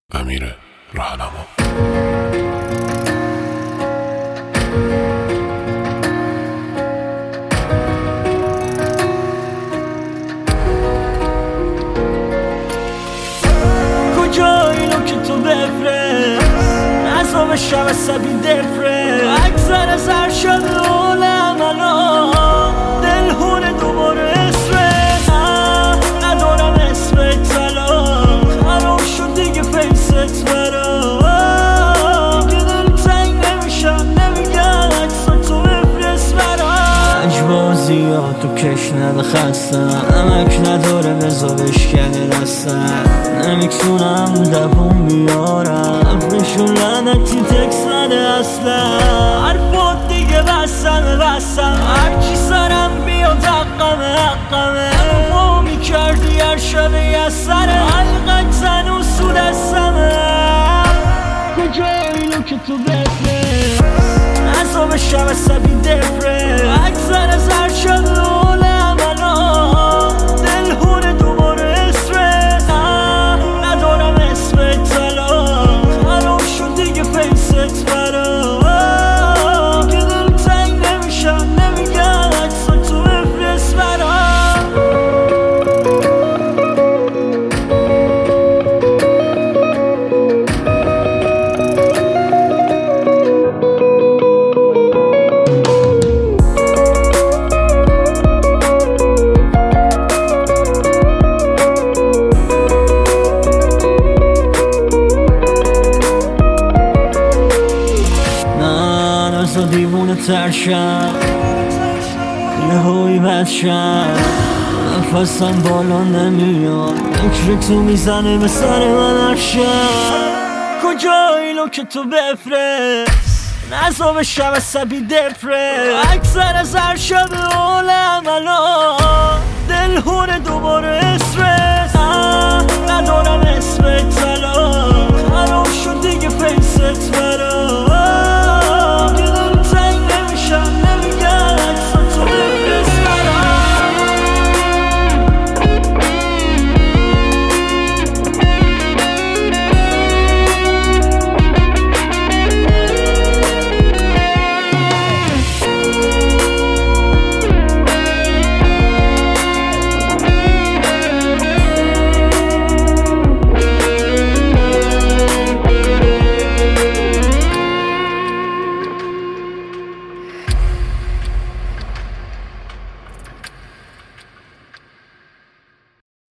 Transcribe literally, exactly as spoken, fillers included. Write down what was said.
امیر راهنما. کجایینو که تو بفرست نظام شب عصبی دفرست اکثر سر شد اول عملا دلهونه دوباره استرس ندارم اسمت طلاق خراب شد دیگه فیست برا دیگه دل تنگ نمیشم نمیگم عکسا تو بفرست برا اجبازیات تو کش نده خستم نمک نداره بزا بشکنه رستم نمیتونم دبون بیارم نشون لعنتی تکس نده اصلا حرفات دیگه بسمه بسم هرچی سرم بیاد حقمه حقمه ما میکردی هر شب یه سره حلقت زن و سود دستمه کجایینو که تو بفرست نظام شب عصبی دفرست اکثر سر شد اول عملا دلهونه دوباره استرس ندارم اسم طلاق خراب شد دیگه فیست برا دیگه دل تنگ نمیشم نمیگم عکسا تو بفرست برا تو دیوونه ترشم یه هایی بدشم نفسم بالا نمیاد فکر تو میزنه به سر من هرشم کجایینو که تو بفرست نظام شب عصبی دفرست اکثر سر شب اول عملا دلهونه دوباره